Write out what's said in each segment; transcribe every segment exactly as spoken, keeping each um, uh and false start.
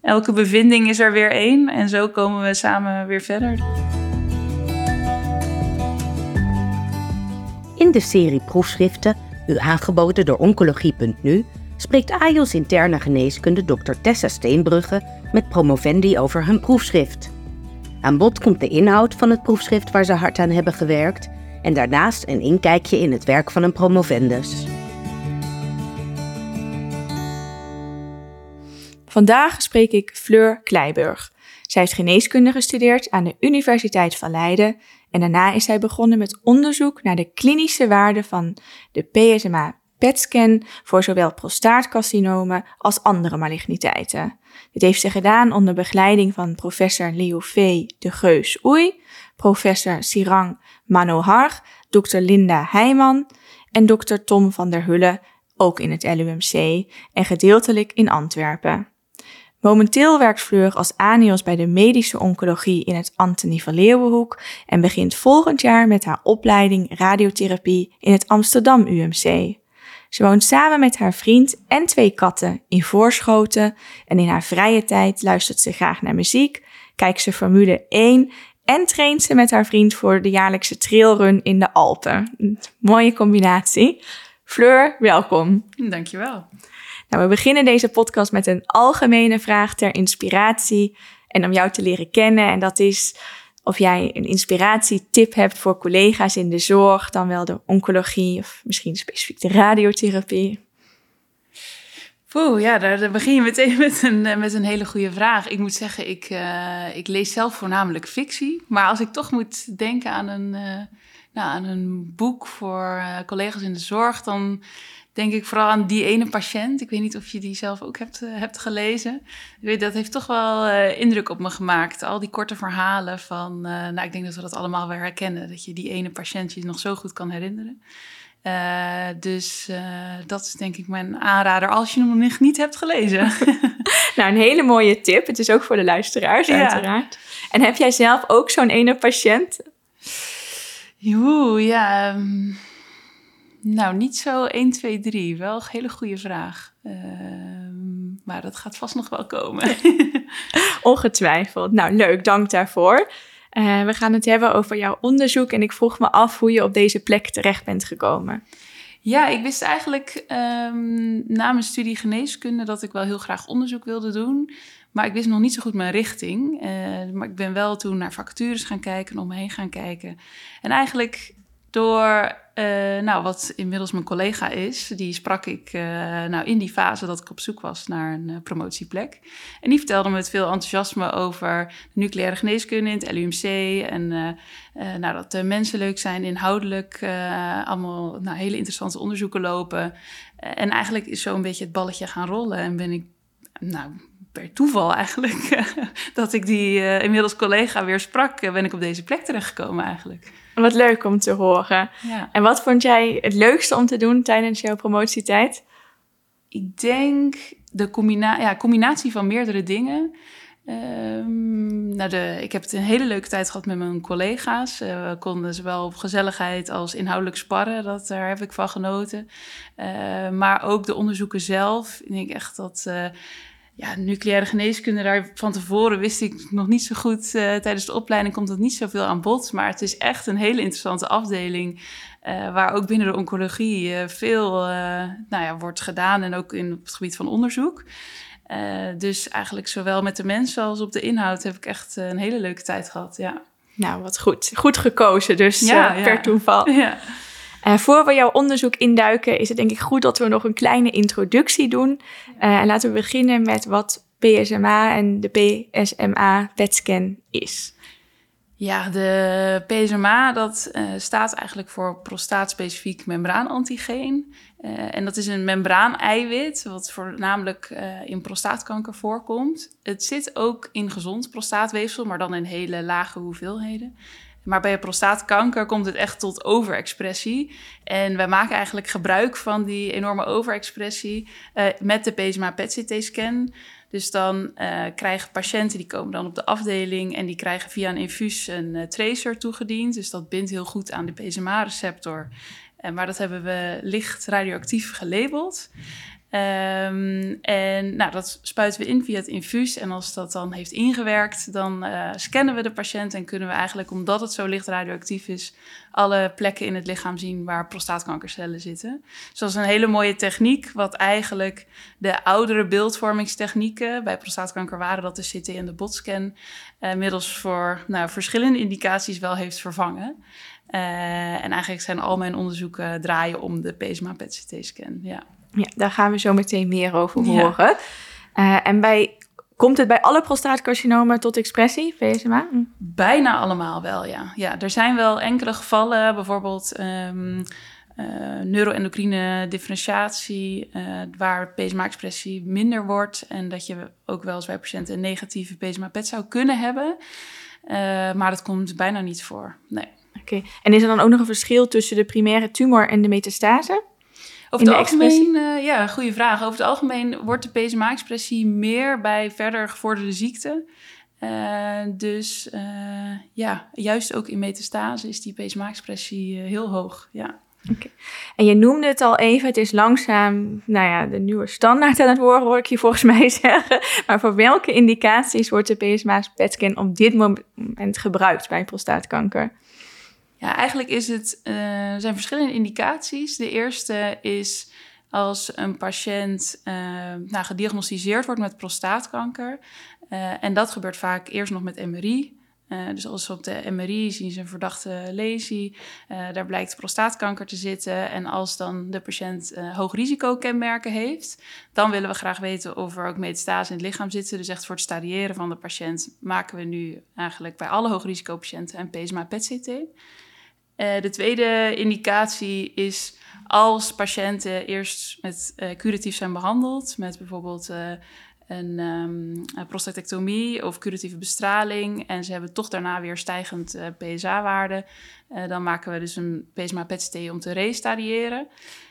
Elke bevinding is er weer één en zo komen we samen weer verder. In de serie proefschriften, u aangeboden door Oncologie punt n u, spreekt A J O S interne geneeskunde dokter Tessa Steenbrugge met promovendi over hun proefschrift. Aan bod komt de inhoud van het proefschrift waar ze hard aan hebben gewerkt en daarnaast een inkijkje in het werk van een promovendus. Vandaag spreek ik Fleur Kleiburg. Zij heeft geneeskunde gestudeerd aan de Universiteit van Leiden en daarna is zij begonnen met onderzoek naar de klinische waarde van de P S M A P E T-scan voor zowel prostaatcarcinomen als andere maligniteiten. Dit heeft ze gedaan onder begeleiding van professor Leofé de Geus-Oei, professor Sirang Manohar, dokter Linda Heijman en dokter Tom van der Hulle, ook in het L U M C en gedeeltelijk in Antwerpen. Momenteel werkt Fleur als A N I O S bij de medische oncologie in het Antonie van Leeuwenhoek en begint volgend jaar met haar opleiding radiotherapie in het Amsterdam U M C. Ze woont samen met haar vriend en twee katten in Voorschoten en in haar vrije tijd luistert ze graag naar muziek, kijkt ze Formule één en traint ze met haar vriend voor de jaarlijkse trailrun in de Alpen. Een mooie combinatie. Fleur, welkom. Dankjewel. Nou, we beginnen deze podcast met een algemene vraag ter inspiratie en om jou te leren kennen. En dat is of jij een inspiratietip hebt voor collega's in de zorg, dan wel de oncologie of misschien specifiek de radiotherapie. Oeh, ja, daar, daar begin je meteen met een, met een hele goede vraag. Ik moet zeggen, ik, uh, ik lees zelf voornamelijk fictie. Maar als ik toch moet denken aan een, uh, nou, aan een boek voor uh, collega's in de zorg, dan denk ik vooral aan Die Ene Patiënt. Ik weet niet of je die zelf ook hebt, uh, hebt gelezen. Ik weet, dat heeft toch wel uh, indruk op me gemaakt. Al die korte verhalen van, uh, nou, ik denk dat we dat allemaal wel herkennen. Dat je die ene patiënt je nog zo goed kan herinneren. Uh, dus uh, dat is denk ik mijn aanrader als je hem nog niet hebt gelezen. Nou, een hele mooie tip. Het is ook voor de luisteraars, ja, uiteraard. En heb jij zelf ook zo'n ene patiënt? Joe, ja. Um, nou, niet zo één, twee, drie. Wel een hele goede vraag. Uh, maar dat gaat vast nog wel komen. Ongetwijfeld. Nou, leuk. Dank daarvoor. Uh, we gaan het hebben over jouw onderzoek en ik vroeg me af hoe je op deze plek terecht bent gekomen. Ja, ik wist eigenlijk um, na mijn studie geneeskunde dat ik wel heel graag onderzoek wilde doen. Maar ik wist nog niet zo goed mijn richting. Uh, maar ik ben wel toen naar vacatures gaan kijken, om me heen gaan kijken. En eigenlijk door uh, nou, wat inmiddels mijn collega is, die sprak ik uh, nou, in die fase dat ik op zoek was naar een uh, promotieplek. En die vertelde me met veel enthousiasme over de nucleaire geneeskunde in het L U M C. En uh, uh, nou, dat de mensen leuk zijn, inhoudelijk uh, allemaal nou, hele interessante onderzoeken lopen. Uh, en eigenlijk is zo een beetje het balletje gaan rollen. En ben ik, nou, per toeval eigenlijk, uh, dat ik die uh, inmiddels collega weer sprak, uh, ben ik op deze plek terechtgekomen eigenlijk. Wat leuk om te horen. Ja. En wat vond jij het leukste om te doen tijdens jouw promotietijd? Ik denk de combina- ja, combinatie van meerdere dingen. Um, nou de, ik heb het een hele leuke tijd gehad met mijn collega's. Uh, we konden zowel op gezelligheid als inhoudelijk sparren. Dat, daar heb ik van genoten. Uh, maar ook de onderzoeken zelf. Ik denk echt dat Uh, Ja, nucleaire geneeskunde, daar van tevoren wist ik nog niet zo goed. Uh, tijdens de opleiding komt dat niet zoveel aan bod. Maar het is echt een hele interessante afdeling. Uh, waar ook binnen de oncologie uh, veel uh, nou ja, wordt gedaan. En ook in, op het gebied van onderzoek. Uh, dus eigenlijk zowel met de mensen als op de inhoud heb ik echt uh, een hele leuke tijd gehad. Ja. Nou, wat goed. Goed gekozen, dus ja, uh, per ja. toeval. Ja. Uh, voor we jouw onderzoek induiken, is het denk ik goed dat we nog een kleine introductie doen. Uh, en laten we beginnen met wat P S M A en de P S M A P E T-scan is. Ja, de P S M A, dat uh, staat eigenlijk voor prostaatspecifiek membraanantigeen. Uh, en dat is een membraaneiwit, wat voornamelijk uh, in prostaatkanker voorkomt. Het zit ook in gezond prostaatweefsel, maar dan in hele lage hoeveelheden. Maar bij prostaatkanker komt het echt tot overexpressie. En wij maken eigenlijk gebruik van die enorme overexpressie uh, met de P S M A P E T C T-scan. Dus dan uh, krijgen patiënten, die komen dan op de afdeling en die krijgen via een infuus een uh, tracer toegediend. Dus dat bindt heel goed aan de P S M A-receptor. Uh, maar dat hebben we licht radioactief gelabeld. Um, en nou, dat spuiten we in via het infuus. En als dat dan heeft ingewerkt, dan uh, scannen we de patiënt en kunnen we eigenlijk, omdat het zo licht radioactief is, alle plekken in het lichaam zien waar prostaatkankercellen zitten. Dus dat is een hele mooie techniek, wat eigenlijk de oudere beeldvormingstechnieken, bij prostaatkanker waren dat de C T en de botscan, uh, middels voor nou, verschillende indicaties wel heeft vervangen. Uh, en eigenlijk zijn al mijn onderzoeken draaien om de P S M A P E T C T-scan, ja. Ja, daar gaan we zo meteen meer over horen. Ja. Uh, en bij, komt het bij alle prostaatcarcinomen tot expressie, P S M A? Hm. Bijna allemaal wel, ja. Ja, er zijn wel enkele gevallen, bijvoorbeeld um, uh, neuroendocrine differentiatie, uh, waar P S M A-expressie minder wordt en dat je ook wel eens bij patiënten een negatieve P S M A P E T zou kunnen hebben. Uh, maar dat komt bijna niet voor, nee. Oké, okay. En is er dan ook nog een verschil tussen de primaire tumor en de metastase? Over het algemeen, uh, ja, goede vraag. Over het algemeen wordt de P S M A-expressie meer bij verder gevorderde ziekten. Uh, dus uh, ja, juist ook in metastase is die P S M A-expressie uh, heel hoog, ja. Okay. En je noemde het al even, het is langzaam, nou ja, de nieuwe standaard aan het worden, hoor ik je volgens mij zeggen. Maar voor welke indicaties wordt de P S M A-P E T-scan op dit moment gebruikt bij prostaatkanker? Ja, eigenlijk is het, uh, er zijn verschillende indicaties. De eerste is als een patiënt uh, nou, gediagnosticeerd wordt met prostaatkanker. Uh, en dat gebeurt vaak eerst nog met M R I. Uh, dus als ze op de M R I zien ze een verdachte lesie, uh, daar blijkt prostaatkanker te zitten. En als dan de patiënt uh, hoog risicokenmerken heeft, dan willen we graag weten of er ook metastase in het lichaam zitten. Dus echt voor het stadiëren van de patiënt maken we nu eigenlijk bij alle hoogrisicopatiënten een P S M A P E T C T. Uh, de tweede indicatie is als patiënten eerst met uh, curatief zijn behandeld, met bijvoorbeeld uh, een, um, een prostatectomie of curatieve bestraling, en ze hebben toch daarna weer stijgend uh, P S A-waarde, uh, dan maken we dus een P S M A P E T C T om te restadiëren.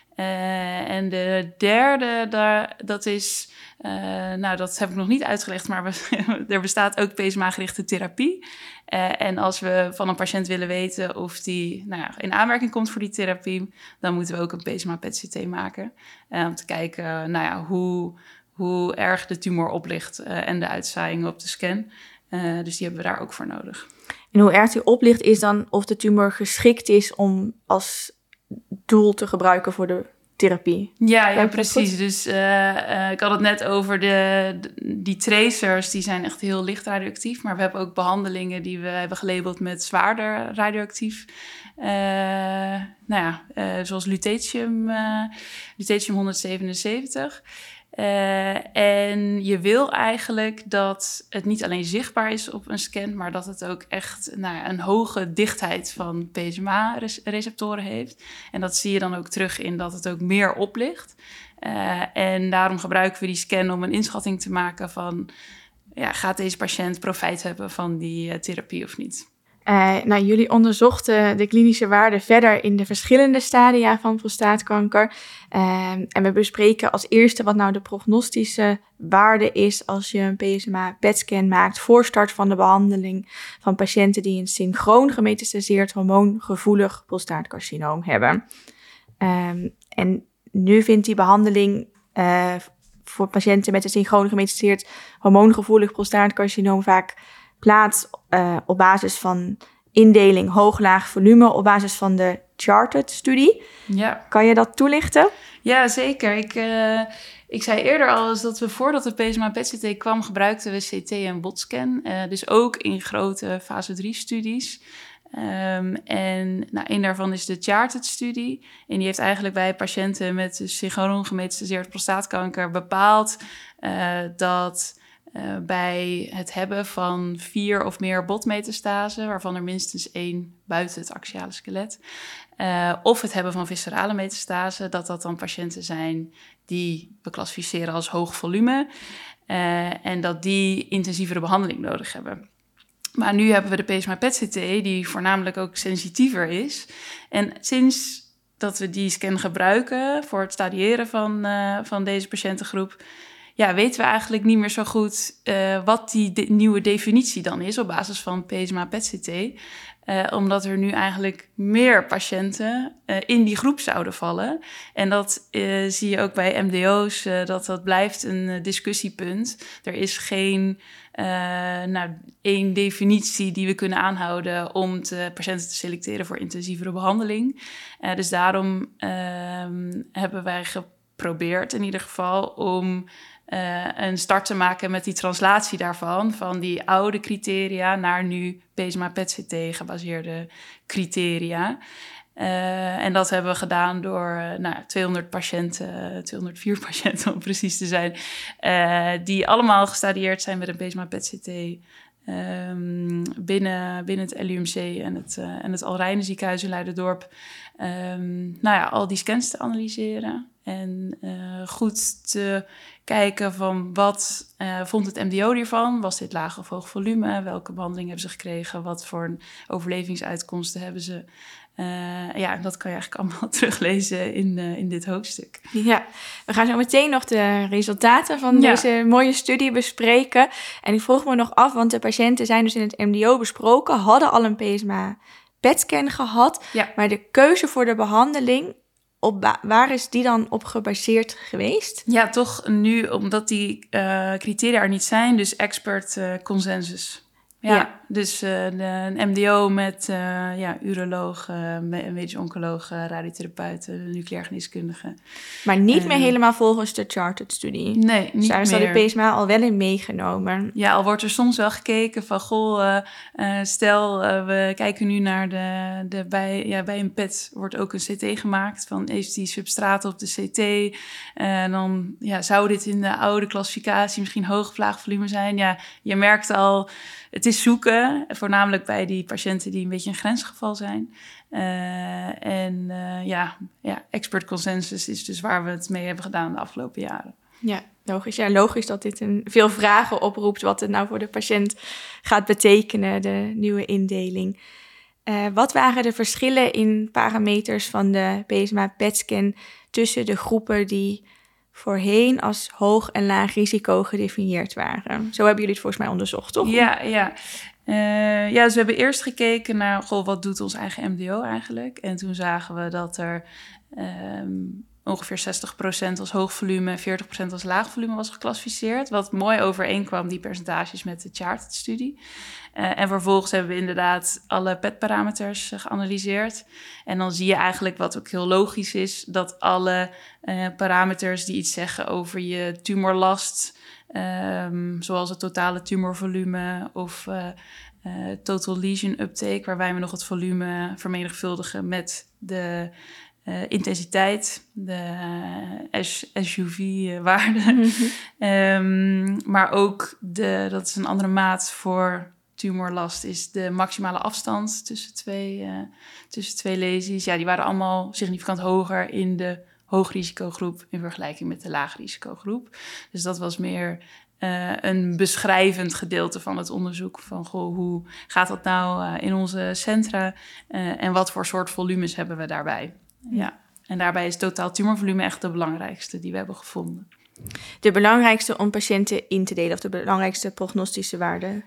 Uh, en de derde, daar, dat is, uh, nou dat heb ik nog niet uitgelegd, maar we, er bestaat ook P S M A-gerichte therapie. Uh, en als we van een patiënt willen weten of die nou ja, in aanmerking komt voor die therapie, dan moeten we ook een P S M A P E T C T maken. Uh, om te kijken uh, nou ja, hoe, hoe erg de tumor oplicht uh, en de uitzaaiingen op de scan. Uh, dus die hebben we daar ook voor nodig. En hoe erg die oplicht is dan of de tumor geschikt is om als doel te gebruiken voor de therapie. Ja, ja precies. Dus uh, uh, ik had het net over de, de, die tracers, die zijn echt heel licht radioactief. Maar we hebben ook behandelingen die we hebben gelabeld met zwaarder radioactief. Uh, nou ja, uh, zoals lutetium, uh, lutetium honderdzevenenzeventig. Uh, en je wil eigenlijk dat het niet alleen zichtbaar is op een scan, maar dat het ook echt nou ja, een hoge dichtheid van P S M A-receptoren heeft. En dat zie je dan ook terug in dat het ook meer oplicht. Uh, en daarom gebruiken we die scan om een inschatting te maken van, ja, gaat deze patiënt profijt hebben van die uh, therapie of niet? Uh, nou, jullie onderzochten de klinische waarden verder in de verschillende stadia van prostaatkanker. Uh, en we bespreken als eerste wat nou de prognostische waarde is als je een P S M A P E T-scan maakt voor start van de behandeling van patiënten die een synchroon gemetastaseerd hormoongevoelig prostaatcarcinoom hebben. Uh, en nu vindt die behandeling uh, voor patiënten met een synchroon gemetastaseerd hormoongevoelig prostaatcarcinoom vaak plaats uh, op basis van indeling hoog-laag volume op basis van de CHAARTED-studie. Ja. Kan je dat toelichten? Ja, zeker. Ik, uh, ik zei eerder al eens dat we voordat de P S M A P E T C T kwam, gebruikten we C T en botscan. Uh, dus ook in grote fase drie studies. Um, en nou, een daarvan is de CHAARTED-studie. En die heeft eigenlijk bij patiënten met synchroon gemetastaseerd prostaatkanker bepaald uh, dat Uh, bij het hebben van vier of meer botmetastase, waarvan er minstens één buiten het axiale skelet, uh, of het hebben van viscerale metastase, dat dat dan patiënten zijn die we klassificeren als hoog volume uh, en dat die intensievere behandeling nodig hebben. Maar nu hebben we de P S M A P E T C T, die voornamelijk ook sensitiever is. En sinds dat we die scan gebruiken voor het stadiëren van, uh, van deze patiëntengroep, ja, weten we eigenlijk niet meer zo goed uh, wat die de- nieuwe definitie dan is op basis van P S M A P E T C T. Uh, omdat er nu eigenlijk meer patiënten uh, in die groep zouden vallen. En dat uh, zie je ook bij M D O's, uh, dat dat blijft een uh, discussiepunt. Er is geen uh, nou, één definitie die we kunnen aanhouden om te, patiënten te selecteren voor intensievere behandeling. Uh, dus daarom uh, hebben wij geprobeerd in ieder geval om Uh, een start te maken met die translatie daarvan, van die oude criteria naar nu P S M A P E T C T gebaseerde criteria. Uh, en dat hebben we gedaan door uh, nou, tweehonderd patiënten, tweehonderdvier patiënten om precies te zijn, uh, die allemaal gestadieerd zijn met een P S M A P E T C T um, binnen, binnen het L U M C en het, uh, en het Alreine ziekenhuis in Leiderdorp. Um, nou ja, al die scans te analyseren en uh, goed te kijken van wat uh, vond het M D O hiervan? Was dit laag of hoog volume? Welke behandeling hebben ze gekregen? Wat voor overlevingsuitkomsten hebben ze? Uh, ja, dat kan je eigenlijk allemaal teruglezen in, uh, in dit hoofdstuk. Ja, we gaan zo meteen nog de resultaten van ja. deze mooie studie bespreken. En ik vroeg me nog af, want de patiënten zijn dus in het M D O besproken, hadden al een P S M A P E T-scan gehad, ja. maar de keuze voor de behandeling, op ba- waar is die dan op gebaseerd geweest? Ja, toch nu, omdat die uh, criteria er niet zijn, dus expert uh, consensus. Ja, ja. Dus uh, de, een M D O met uh, ja, uroloog, uh, medisch oncoloog, uh, radiotherapeut, uh, nucleair geneeskundige. Maar niet uh, meer helemaal volgens de Chartered-studie. Nee, niet dus daar is meer. de P S M A al wel in meegenomen. Ja, al wordt er soms wel gekeken van, goh, uh, uh, stel uh, we kijken nu naar de, de bij, ja, bij een P E T wordt ook een C T gemaakt van heeft die substraat op de C T. En uh, dan ja, zou dit in de oude klassificatie misschien hoog of laag volume zijn. Ja, je merkt al, het is zoeken, voornamelijk bij die patiënten die een beetje een grensgeval zijn. Uh, en uh, ja, ja, expert consensus is dus waar we het mee hebben gedaan de afgelopen jaren. Ja, logisch. Ja, logisch dat dit een, veel vragen oproept wat het nou voor de patiënt gaat betekenen, de nieuwe indeling. Uh, wat waren de verschillen in parameters van de P S M A P E T-scan tussen de groepen die voorheen als hoog en laag risico gedefinieerd waren? Zo hebben jullie het volgens mij onderzocht, toch? Ja, ja. Uh, ja, dus we hebben eerst gekeken naar, goh, wat doet ons eigen M D O eigenlijk? En toen zagen we dat er um, ongeveer zestig procent als hoog volume en veertig procent als laag volume was geclassificeerd. Wat mooi overeenkwam, die percentages, met de Chartered-studie. Uh, en vervolgens hebben we inderdaad alle P E T-parameters uh, geanalyseerd. En dan zie je eigenlijk, wat ook heel logisch is, dat alle uh, parameters die iets zeggen over je tumorlast, Um, zoals het totale tumorvolume of uh, uh, total lesion uptake, waarbij we nog het volume vermenigvuldigen met de uh, intensiteit, de uh, S U V-waarde. Mm-hmm. um, maar ook, de, dat is een andere maat voor tumorlast, is de maximale afstand tussen twee, uh, tussen twee lesies. Ja, die waren allemaal significant hoger in de hoogrisicogroep in vergelijking met de laagrisicogroep. Dus dat was meer uh, een beschrijvend gedeelte van het onderzoek. Van, goh, hoe gaat dat nou uh, in onze centra? Uh, en wat voor soort volumes hebben we daarbij? Ja. ja. En daarbij is totaal tumorvolume echt de belangrijkste die we hebben gevonden. De belangrijkste om patiënten in te delen, of de belangrijkste prognostische waarden?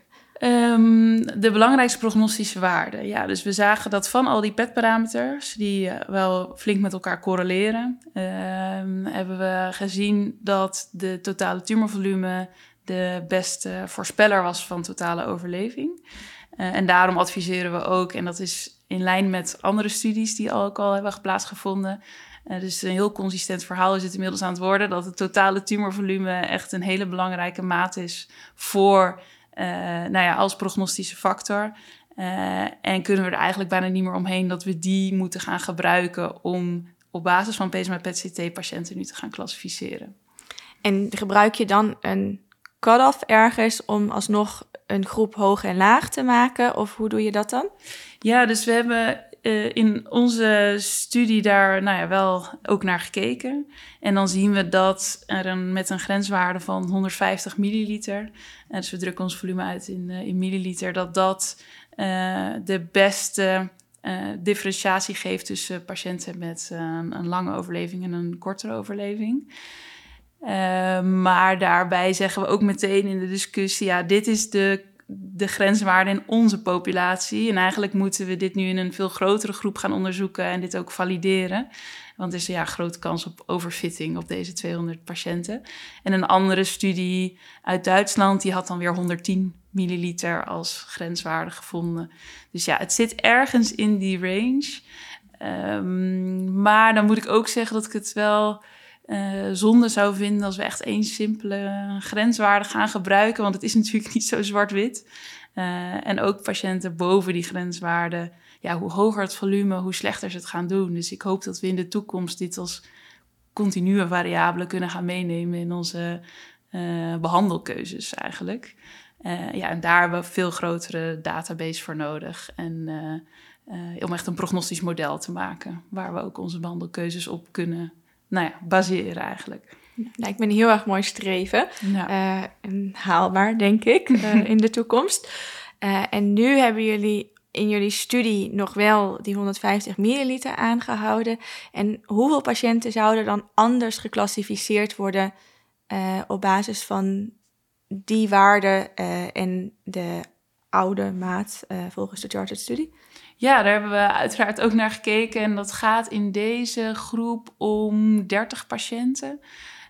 Um, de belangrijkste prognostische waarden. Ja, dus we zagen dat van al die P E T-parameters, die uh, wel flink met elkaar correleren, uh, hebben we gezien dat de totale tumorvolume de beste voorspeller was van totale overleving. Uh, en daarom adviseren we ook, en dat is in lijn met andere studies die ook al hebben plaatsgevonden. Uh, dus een heel consistent verhaal is het inmiddels aan het worden, dat het totale tumorvolume echt een hele belangrijke maat is voor Uh, nou ja, als prognostische factor. Uh, en kunnen we er eigenlijk bijna niet meer omheen dat we die moeten gaan gebruiken om op basis van P S M A P E T C T-patiënten nu te gaan klassificeren. En gebruik je dan een cut-off ergens om alsnog een groep hoog en laag te maken? Of hoe doe je dat dan? Ja, dus we hebben uh, in onze studie daar nou ja, wel ook naar gekeken. En dan zien we dat er een, met een grenswaarde van honderdvijftig milliliter... Uh, dus we drukken ons volume uit in, uh, in milliliter, dat dat uh, de beste uh, differentiatie geeft tussen patiënten met uh, een lange overleving en een kortere overleving. Uh, maar daarbij zeggen we ook meteen in de discussie, ja, dit is de, de grenswaarde in onze populatie. En eigenlijk moeten we dit nu in een veel grotere groep gaan onderzoeken en dit ook valideren. Want er is ja, grote kans op overfitting op deze tweehonderd patiënten. En een andere studie uit Duitsland, die had dan weer honderdtien milliliter als grenswaarde gevonden. Dus ja, het zit ergens in die range. Um, maar dan moet ik ook zeggen dat ik het wel uh, zonde zou vinden als we echt één simpele grenswaarde gaan gebruiken. Want het is natuurlijk niet zo zwart-wit. Uh, en ook patiënten boven die grenswaarde, ja, hoe hoger het volume, hoe slechter ze het gaan doen. Dus ik hoop dat we in de toekomst dit als continue variabele kunnen gaan meenemen in onze uh, behandelkeuzes eigenlijk. Uh, ja, en daar hebben we veel grotere database voor nodig. En uh, uh, om echt een prognostisch model te maken, waar we ook onze behandelkeuzes op kunnen, nou ja, baseren eigenlijk. Lijkt me een heel erg mooi streven. Ja. Uh, en haalbaar, denk ik, uh, in de toekomst. Uh, en nu hebben jullie in jullie studie nog wel die honderdvijftig milliliter aangehouden. En hoeveel patiënten zouden dan anders geclassificeerd worden uh, op basis van die waarde uh, en de oude maat uh, volgens de Chartered-studie? Ja, daar hebben we uiteraard ook naar gekeken. En dat gaat in deze groep om dertig patiënten.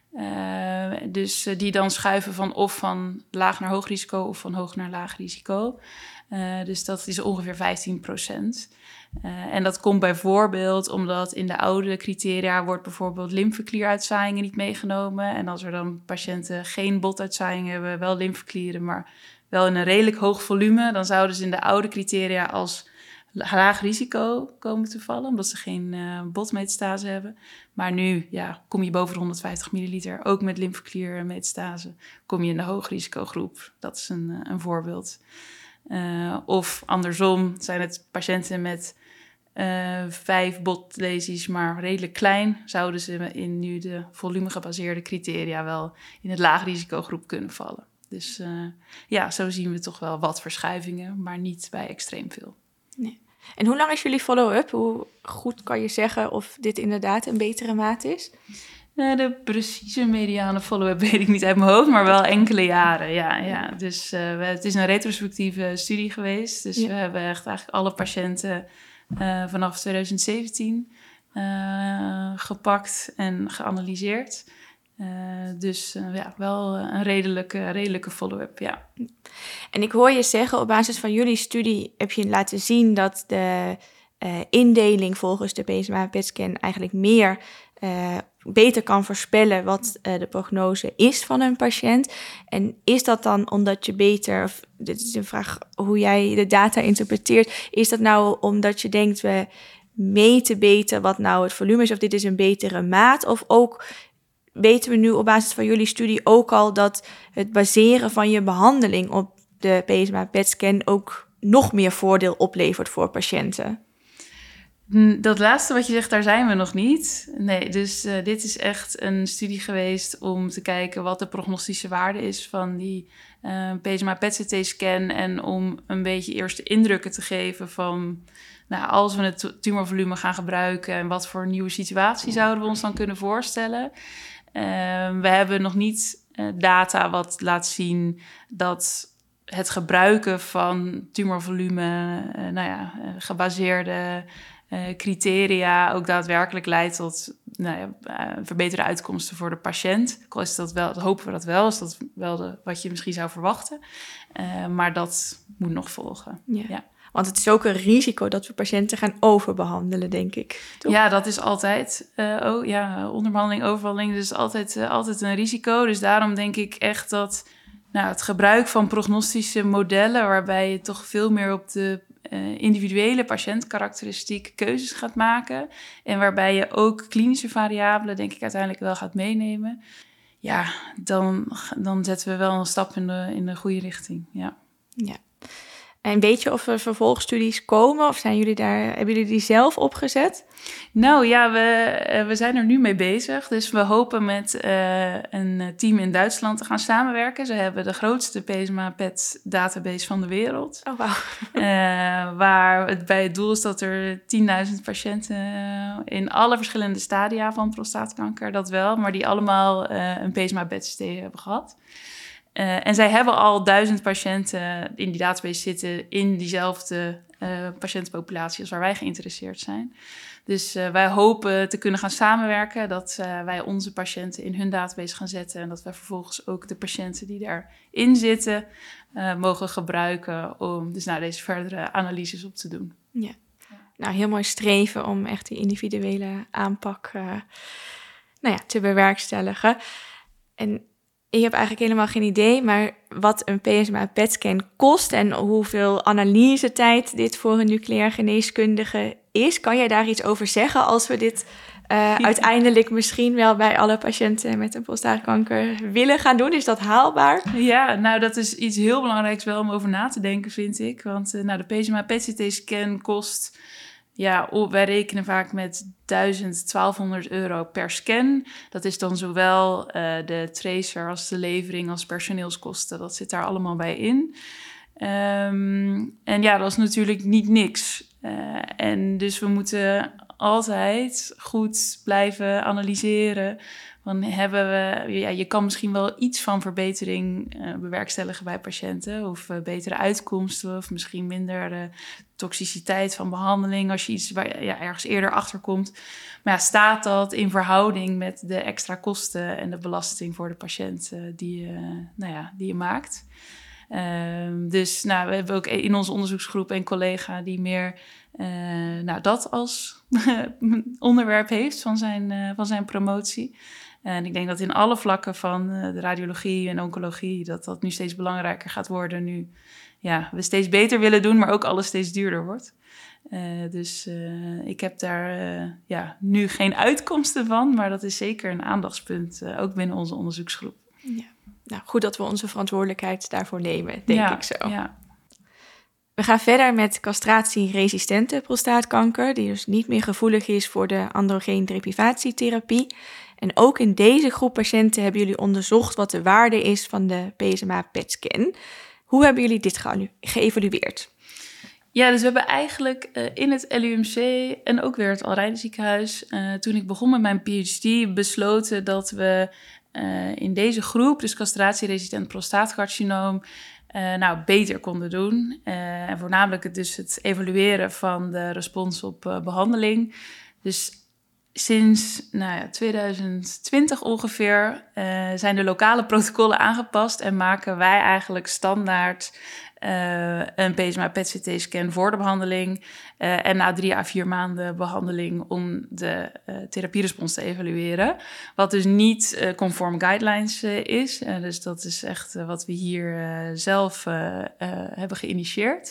Uh, dus uh, die dan schuiven van of van laag naar hoog risico of van hoog naar laag risico. Uh, dus dat is ongeveer vijftien procent. Uh, en dat komt bijvoorbeeld omdat in de oude criteria wordt bijvoorbeeld lymfeklieruitzaaiingen niet meegenomen. En als er dan patiënten geen botuitzaaiingen hebben, wel lymfeklieren, maar wel in een redelijk hoog volume, dan zouden ze in de oude criteria als laag risico komen te vallen, omdat ze geen uh, botmetastase hebben. Maar nu ja, kom je boven de honderdvijftig milliliter, ook met lymfekliermetastase, kom je in de hoogrisicogroep. Dat is een, een voorbeeld. Uh, of andersom zijn het patiënten met uh, vijf botlesies, maar redelijk klein, zouden ze in nu de volumegebaseerde criteria wel in het laagrisicogroep kunnen vallen. Dus uh, ja, zo zien we toch wel wat verschuivingen, maar niet bij extreem veel. Nee. En hoe lang is jullie follow-up? Hoe goed kan je zeggen of dit inderdaad een betere maat is? Uh, de precieze mediane follow-up weet ik niet uit mijn hoofd, maar wel enkele jaren. Ja, ja. Dus uh, we, het is een retrospectieve studie geweest. Dus ja. we hebben echt eigenlijk alle patiënten uh, vanaf twintig zeventien uh, gepakt en geanalyseerd. Uh, dus uh, ja, wel een redelijke, redelijke follow-up, ja. En ik hoor je zeggen, op basis van jullie studie heb je laten zien dat de uh, indeling volgens de P S M A P E T-scan eigenlijk meer uh, beter kan voorspellen wat uh, de prognose is van een patiënt. En is dat dan omdat je beter, of dit is een vraag hoe jij de data interpreteert, is dat nou omdat je denkt we meten beter wat nou het volume is, of dit is een betere maat, of ook weten we nu op basis van jullie studie ook al dat het baseren van je behandeling op de P S M A P E T-scan ook nog meer voordeel oplevert voor patiënten? Dat laatste wat je zegt, daar zijn we nog niet. Nee, dus uh, dit is echt een studie geweest om te kijken wat de prognostische waarde is van die uh, P S M A P E T-C T-scan en om een beetje eerste indrukken te geven van, nou, als we het tumorvolume gaan gebruiken en wat voor nieuwe situatie zouden we ons dan kunnen voorstellen. Uh, we hebben nog niet uh, data wat laat zien dat het gebruiken van tumorvolume, uh, nou ja, uh, gebaseerde uh, criteria ook daadwerkelijk leidt tot nou ja, uh, verbeterde uitkomsten voor de patiënt. Is dat wel, hopen we dat wel, is dat wel de, wat je misschien zou verwachten. Uh, maar dat moet nog volgen. Ja. Ja. Want het is ook een risico dat we patiënten gaan overbehandelen, denk ik. Toch? Ja, dat is altijd uh, oh, ja, onderbehandeling, overbehandeling. Dus altijd, uh, altijd een risico. Dus daarom denk ik echt dat nou, het gebruik van prognostische modellen, waarbij je toch veel meer op de uh, individuele patiëntkarakteristiek keuzes gaat maken. En waarbij je ook klinische variabelen, denk ik, uiteindelijk wel gaat meenemen. Ja, dan, dan zetten we wel een stap in de, in de goede richting. Ja. Ja. En weet je of er vervolgstudies komen of zijn jullie daar, hebben jullie die zelf opgezet? Nou ja, we, we zijn er nu mee bezig. Dus we hopen met uh, een team in Duitsland te gaan samenwerken. Ze hebben de grootste P S M A P E T database van de wereld. Oh, wauw. Uh, waar het bij het doel is dat er tienduizend patiënten uh, in alle verschillende stadia van prostaatkanker, dat wel, maar die allemaal uh, een P S M A P E T-C T hebben gehad. Uh, en zij hebben al duizend patiënten in die database zitten in diezelfde uh, patiëntenpopulatie als waar wij geïnteresseerd zijn. Dus uh, wij hopen te kunnen gaan samenwerken, dat uh, wij onze patiënten in hun database gaan zetten en dat wij vervolgens ook de patiënten die daarin zitten uh, mogen gebruiken om dus nou, deze verdere analyses op te doen. Ja. Nou, heel mooi streven om echt die individuele aanpak uh, nou ja, te bewerkstelligen. En ik heb eigenlijk helemaal geen idee, maar wat een P S M A P E T-scan kost en hoeveel analysetijd dit voor een nucleair geneeskundige is. Kan jij daar iets over zeggen als we dit uh, ja. uiteindelijk misschien wel bij alle patiënten met een prostaatkanker willen gaan doen? Is dat haalbaar? Ja, nou dat is iets heel belangrijks wel om over na te denken, vind ik. Want uh, nou, de P S M A P E T-C T-scan kost... Ja, wij rekenen vaak met duizend, twaalfhonderd euro per scan. Dat is dan zowel uh, de tracer als de levering als personeelskosten. Dat zit daar allemaal bij in. Um, en ja, dat is natuurlijk niet niks. Uh, en dus we moeten altijd goed blijven analyseren. Dan hebben we, ja, je kan misschien wel iets van verbetering uh, bewerkstelligen bij patiënten. Of uh, betere uitkomsten, of misschien minder uh, toxiciteit van behandeling als je iets waar, ja, ergens eerder achter komt. Maar ja, staat dat in verhouding met de extra kosten en de belasting voor de patiënt uh, die, uh, nou ja, die je maakt? Uh, dus nou, we hebben ook in onze onderzoeksgroep een collega die meer uh, nou, dat als onderwerp heeft van zijn, uh, van zijn promotie. En ik denk dat in alle vlakken van uh, de radiologie en oncologie dat dat nu steeds belangrijker gaat worden. Nu ja, we steeds beter willen doen, maar ook alles steeds duurder wordt. Uh, dus uh, ik heb daar uh, ja, nu geen uitkomsten van, maar dat is zeker een aandachtspunt, uh, ook binnen onze onderzoeksgroep. Ja. Nou, goed dat we onze verantwoordelijkheid daarvoor nemen, denk ja, ik zo. Ja. We gaan verder met castratieresistente prostaatkanker, die dus niet meer gevoelig is voor de androgeen-deprivatietherapie. En ook in deze groep patiënten hebben jullie onderzocht wat de waarde is van de P S M A P E T-scan. Hoe hebben jullie dit ge- geëvalueerd? Ja, dus we hebben eigenlijk uh, in het L U M C en ook weer het Alreide ziekenhuis, uh, toen ik begon met mijn P H D, besloten dat we uh, in deze groep, dus castratieresistent prostaatcarcinoom, Uh, nou, beter konden doen. Uh, en voornamelijk het, dus het evalueren van de respons op uh, behandeling. Dus sinds nou ja, twintig twintig ongeveer uh, zijn de lokale protocollen aangepast en maken wij eigenlijk standaard uh, een P S M A P E T-C T-scan voor de behandeling uh, en na drie à vier maanden behandeling om de uh, therapierespons te evalueren. Wat dus niet uh, conform guidelines uh, is. Uh, dus dat is echt uh, wat we hier uh, zelf uh, uh, hebben geïnitieerd.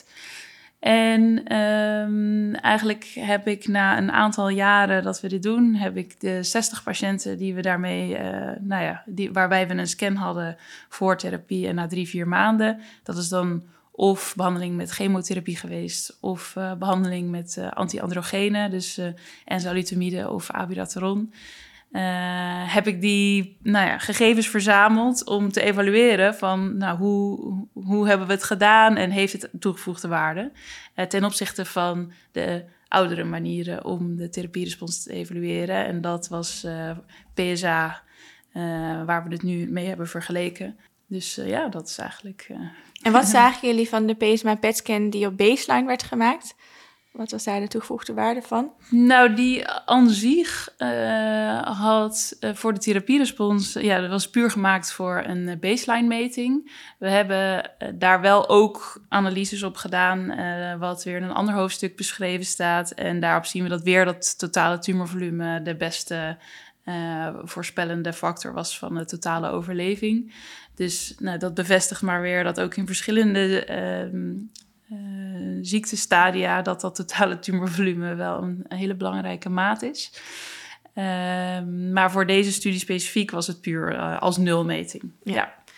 En um, eigenlijk heb ik na een aantal jaren dat we dit doen, heb ik de zestig patiënten die we daarmee, uh, nou ja, die, waarbij we een scan hadden voor therapie en na drie, vier maanden. Dat is dan of behandeling met chemotherapie geweest of uh, behandeling met uh, anti-androgenen, dus uh, enzalutamide of abiraterone. Uh, heb ik die nou ja, gegevens verzameld om te evalueren van nou, hoe, hoe hebben we het gedaan en heeft het toegevoegde waarde uh, ten opzichte van de oudere manieren om de therapierespons te evalueren. En dat was uh, P S A, uh, waar we het nu mee hebben vergeleken. Dus uh, ja, dat is eigenlijk... Uh, en wat zagen jullie van de P S M A P E T-scan die op baseline werd gemaakt? Wat was daar de toegevoegde waarde van? Nou, die aan zich uh, had uh, voor de therapierespons... Ja, dat was puur gemaakt voor een baseline-meting. We hebben uh, daar wel ook analyses op gedaan, uh, wat weer in een ander hoofdstuk beschreven staat. En daarop zien we dat weer dat totale tumorvolume de beste uh, voorspellende factor was van de totale overleving. Dus nou, dat bevestigt maar weer dat ook in verschillende... Uh, Uh, ziektestadia, dat dat totale tumorvolume wel een, een hele belangrijke maat is. Uh, maar voor deze studie specifiek was het puur uh, als nulmeting. Ja. Ja.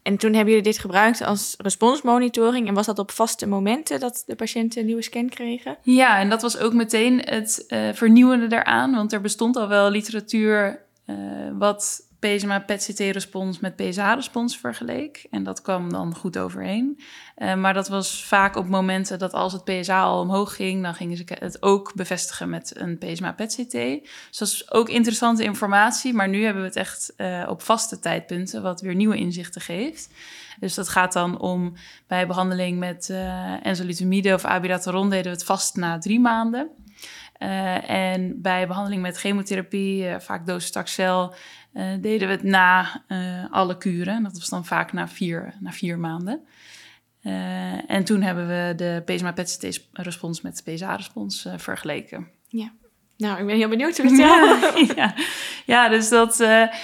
En toen hebben jullie dit gebruikt als responsmonitoring. En was dat op vaste momenten dat de patiënten een nieuwe scan kregen? Ja, en dat was ook meteen het uh, vernieuwende daaraan. Want er bestond al wel literatuur uh, wat P S M A P E T C T-respons met P S A-respons vergeleek. En dat kwam dan goed overeen. Uh, maar dat was vaak op momenten dat als het P S A al omhoog ging, dan gingen ze het ook bevestigen met een P S M A P E T C T. Dus dat is ook interessante informatie. Maar nu hebben we het echt uh, op vaste tijdpunten, wat weer nieuwe inzichten geeft. Dus dat gaat dan om, bij behandeling met uh, enzalutamide of abiraterone deden we het vast na drie maanden. Uh, en bij behandeling met chemotherapie, uh, vaak docetaxel, uh, deden we het na uh, alle kuren. Dat was dan vaak na vier, na vier maanden. Uh, en toen hebben we de P S M A P E T C T-respons met de P S A-respons uh, vergeleken. Ja, nou, ik ben heel benieuwd te vertellen. Ja, ja. ja, dus dat uh, uh,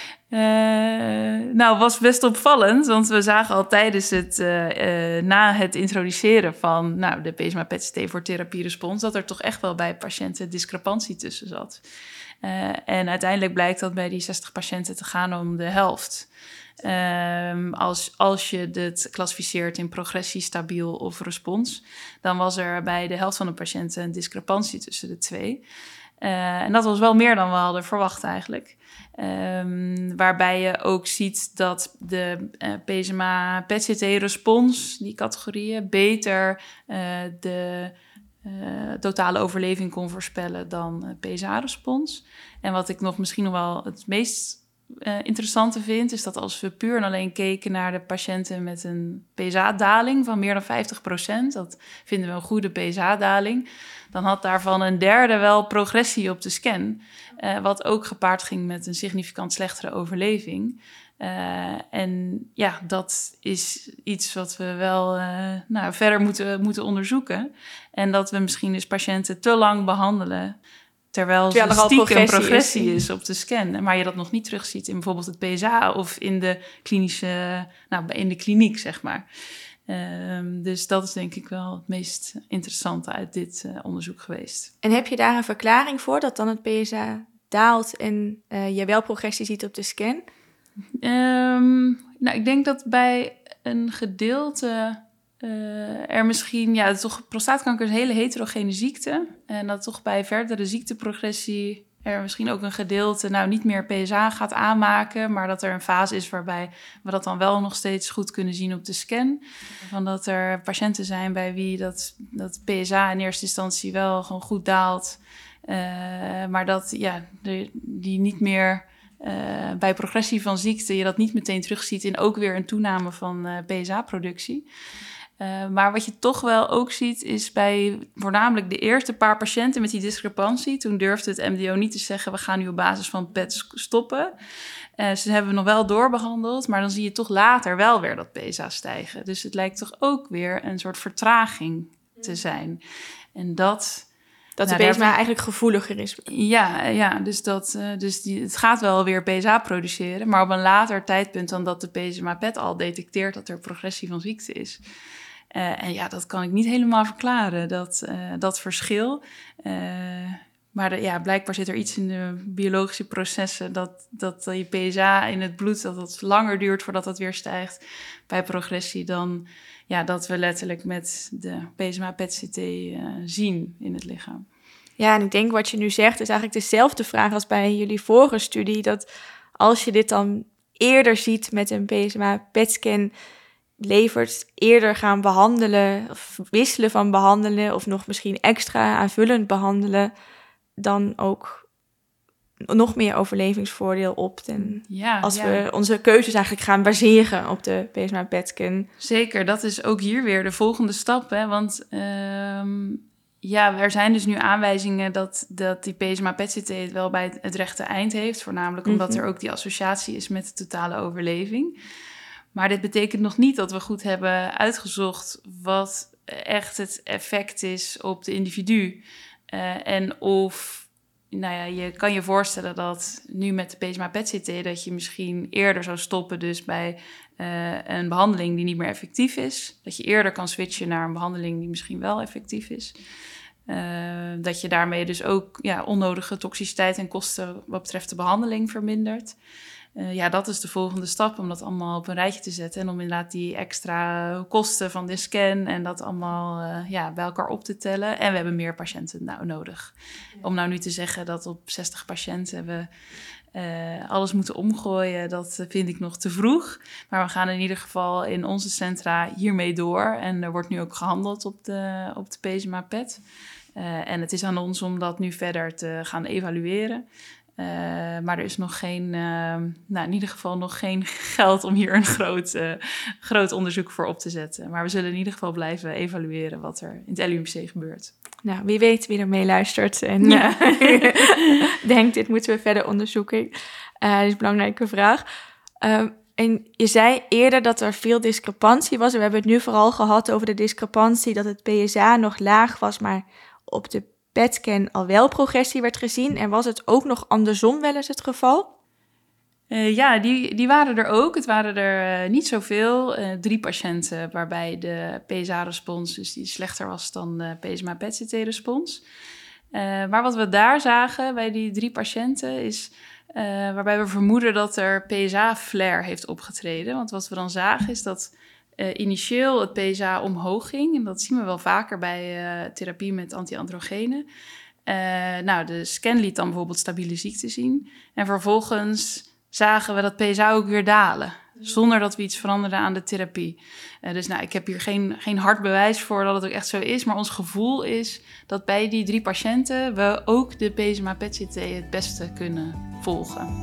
nou, was best opvallend. Want we zagen al tijdens het, uh, uh, na het introduceren van nou, de P S M A P E T C T voor therapierespons, dat er toch echt wel bij patiënten discrepantie tussen zat. Uh, en uiteindelijk blijkt dat bij die zestig patiënten te gaan om de helft. Um, als, als je het klassificeert in progressie, stabiel of respons, dan was er bij de helft van de patiënten een discrepantie tussen de twee. Uh, en dat was wel meer dan we hadden verwacht eigenlijk. Um, waarbij je ook ziet dat de uh, P S M A P E T C T-respons, die categorieën, beter uh, de uh, totale overleving kon voorspellen dan uh, P S A-respons. En wat ik nog misschien nog wel het meest Uh, interessante vind, is dat als we puur en alleen keken naar de patiënten met een P S A-daling van meer dan vijftig procent, dat vinden we een goede P S A-daling, dan had daarvan een derde wel progressie op de scan, uh, wat ook gepaard ging met een significant slechtere overleving. Uh, en ja, dat is iets wat we wel uh, nou, verder moeten, moeten onderzoeken. En dat we misschien dus patiënten te lang behandelen, terwijl, terwijl er al stiekem progressie, progressie is. is op de scan, maar je dat nog niet terugziet in bijvoorbeeld het P S A of in de klinische, nou, in de kliniek, zeg maar. Um, dus dat is denk ik wel het meest interessante uit dit uh, onderzoek geweest. En heb je daar een verklaring voor, dat dan het P S A daalt en uh, je wel progressie ziet op de scan? Um, nou, ik denk dat bij een gedeelte Uh, er misschien, ja, toch, prostaatkanker is een hele heterogene ziekte. En dat toch bij verdere ziekteprogressie er misschien ook een gedeelte, nou, niet meer P S A gaat aanmaken, maar dat er een fase is waarbij we dat dan wel nog steeds goed kunnen zien op de scan. Van dat er patiënten zijn bij wie dat, dat P S A in eerste instantie wel gewoon goed daalt, uh, maar dat, ja, de, die niet meer Uh, bij progressie van ziekte je dat niet meteen terugziet in ook weer een toename van uh, P S A-productie. Uh, maar wat je toch wel ook ziet, is bij voornamelijk de eerste paar patiënten met die discrepantie. Toen durfde het M D O niet te zeggen, we gaan nu op basis van P E T stoppen. Uh, ze hebben nog wel doorbehandeld, maar dan zie je toch later wel weer dat P S A stijgen. Dus het lijkt toch ook weer een soort vertraging te zijn. En dat... Dat de nou, P S A daar... eigenlijk gevoeliger is. Ja, ja dus, dat, uh, dus die, het gaat wel weer P S A produceren, maar op een later tijdpunt dan dat de P S M A P E T al detecteert dat er progressie van ziekte is. Uh, en ja, dat kan ik niet helemaal verklaren, dat, uh, dat verschil. Uh, maar de, ja, blijkbaar zit er iets in de biologische processen dat, dat je P S A in het bloed, dat het langer duurt voordat dat weer stijgt bij progressie dan ja, dat we letterlijk met de P S M A P E T C T uh, zien in het lichaam. Ja, en ik denk wat je nu zegt is eigenlijk dezelfde vraag als bij jullie vorige studie, dat als je dit dan eerder ziet met een P S M A P E T-scan, levert eerder gaan behandelen of wisselen van behandelen of nog misschien extra aanvullend behandelen dan ook nog meer overlevingsvoordeel op. En ja, als ja. we onze keuzes eigenlijk gaan baseren op de P S M A P E T-scan. Zeker, dat is ook hier weer de volgende stap. Hè? Want um, ja, er zijn dus nu aanwijzingen dat, dat die P S M A P E T C T het wel bij het, het rechte eind heeft. Voornamelijk omdat mm-hmm. er ook die associatie is met de totale overleving. Maar dit betekent nog niet dat we goed hebben uitgezocht wat echt het effect is op de individu. Uh, en of, nou ja, je kan je voorstellen dat nu met de P S M A P E T C T dat je misschien eerder zou stoppen dus bij uh, een behandeling die niet meer effectief is. Dat je eerder kan switchen naar een behandeling die misschien wel effectief is. Uh, dat je daarmee dus ook ja, onnodige toxiciteit en kosten wat betreft de behandeling vermindert. Uh, ja, dat is de volgende stap om dat allemaal op een rijtje te zetten. En om inderdaad die extra kosten van de scan en dat allemaal uh, ja, bij elkaar op te tellen. En we hebben meer patiënten nou nodig. Ja. Om nou nu te zeggen dat op zestig patiënten we uh, alles moeten omgooien, dat vind ik nog te vroeg. Maar we gaan in ieder geval in onze centra hiermee door. En er wordt nu ook gehandeld op de, op de P S M A P E T. Uh, en het is aan ons om dat nu verder te gaan evalueren. Uh, maar er is nog geen, uh, nou in ieder geval nog geen geld om hier een groot, uh, groot onderzoek voor op te zetten. Maar we zullen in ieder geval blijven evalueren wat er in het L U M C gebeurt. Nou, wie weet wie er meeluistert en ja. uh, denkt, dit moeten we verder onderzoeken. Uh, dat is een belangrijke vraag. Uh, en je zei eerder dat er veel discrepantie was. We hebben het nu vooral gehad over de discrepantie dat het P S A nog laag was, maar op de P E T-scan al wel progressie werd gezien. En was het ook nog andersom wel eens het geval? Uh, ja, die, die waren er ook. Het waren er uh, niet zoveel. Uh, drie patiënten waarbij de P S A-respons dus die slechter was dan de P S M A-P E T C T-respons. Uh, maar wat we daar zagen bij die drie patiënten is uh, waarbij we vermoeden dat er P S A-flare heeft opgetreden. Want wat we dan zagen is dat Uh, initieel het P S A omhoog ging. En dat zien we wel vaker bij uh, therapie met anti-androgenen. Uh, nou, de scan liet dan bijvoorbeeld stabiele ziekte zien. En vervolgens zagen we dat P S A ook weer dalen. Zonder dat we iets veranderden aan de therapie. Uh, dus nou, ik heb hier geen, geen hard bewijs voor dat het ook echt zo is. Maar ons gevoel is dat bij die drie patiënten we ook de P S M A-P E T C T het beste kunnen volgen.